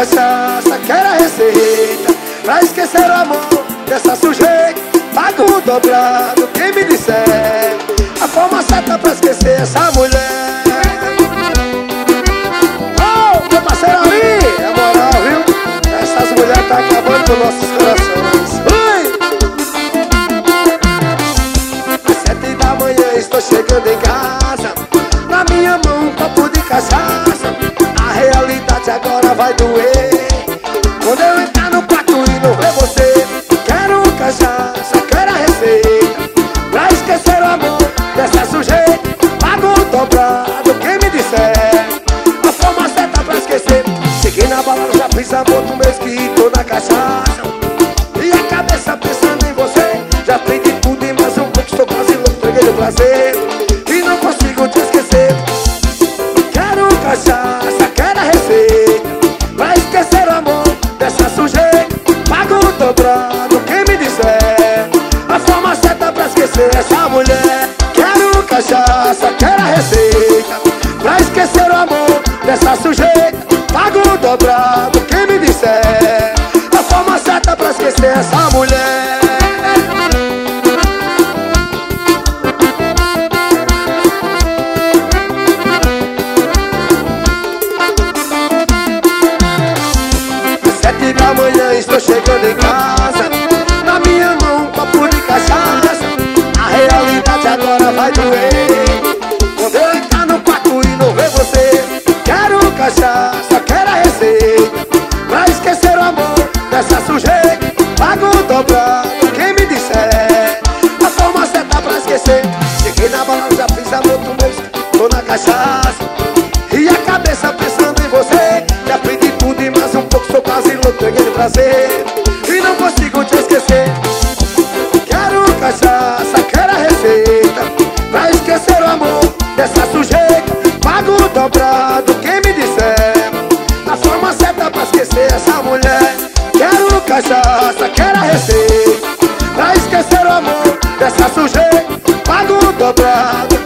cachaça, quero a receita pra esquecer o amor dessa sujeita. Pago o dobrado, quem me disser a forma certa pra esquecer essa mulher. Oh, meu parceiro ali, é moral, viu? Essas mulheres tá acabando com nossos corações. Ui! Às 7 da manhã estou chegando em casa, na minha mão um copo de cachaça. A realidade agora vai doer quando eu entrar no quarto e não ver você. Quero cachaça, quero a receita pra esquecer o amor dessa sujeita. Pago o dobrado, quem me disser a forma certa pra esquecer. Cheguei na balada, já fiz amor do mês que tô na cachaça, e a cabeça pensando em você. Já fiz de tudo e mais um pouco, estou quase louco, entreguei do prazer e não consigo te esquecer. Quero cachaça, quero a receita pra esquecer o amor dessa sujeita. Pago o dobrado, quem me disser a forma certa pra esquecer essa mulher. Quero cachaça, quero a receita pra esquecer o amor dessa sujeita. Pago o dobrado, quem me disser a forma certa pra esquecer essa mulher. Às 7 da manhã estou chegando em casa, na minha mão um copo de cachaça. A realidade agora vai doer quando eu entrar no quarto e não ver você. Quero cachaça, quero a receita pra esquecer o amor dessa sujeita. Pago o dobrado, quem me disser a forma certa pra esquecer. Cheguei na balada, já fiz amor do mês, tô na cachaça, e a cabeça pensando em você. Já pedi tudo e mais um pouco, sou quase louco, peguei no prazer e não consigo te esquecer. Quero cachaça, quero a receita pra esquecer o amor dessa sujeita. Pago o dobrado, quem me disser a forma certa pra esquecer essa mulher. Quero cachaça, quero a receita pra esquecer o amor dessa sujeita. Pago o dobrado,